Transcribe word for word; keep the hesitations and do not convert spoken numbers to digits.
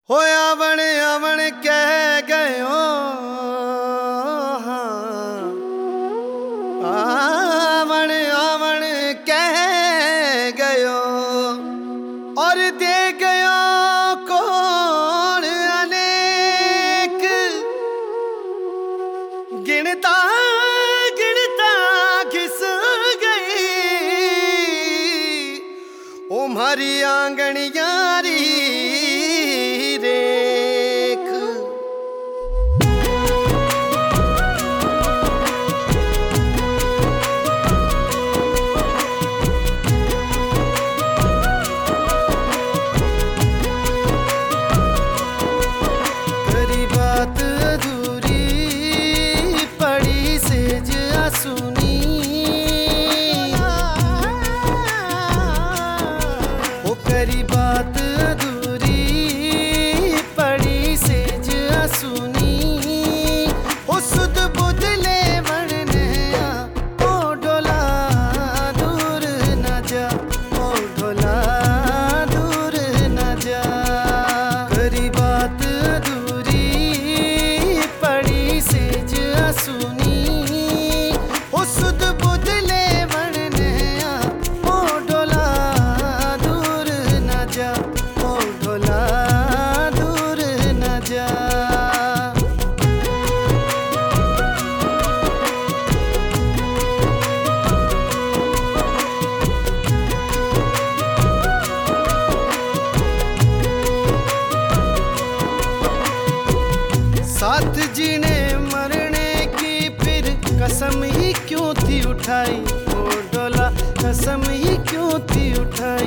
हो आवण आवण कह गयो, हाँ आवण आवण कह गयो और दे गयो कौन अनेक। गिनता गिनता घिस गई ओ मारी आंगन यारी रेख। करी बात अधूरी पड़ी सेज आसुनी, ओ करी बात अधूरी पड़ी सेज आसुनी। ओ सुध बुध ले वरने ओ ढोला दूर न जा, ओ ढोला दूर न जा। करी बात अधूरी पड़ी सेज आसुनी, ओ सुध बुध ले वरने ओ ढोला दूर न जा, ओ ढोला दूर न जा। साथ जीने मरने की फिर कसम ही क्यों थी उठाई, ओ ढोला कसम ही क्यों थी उठाई।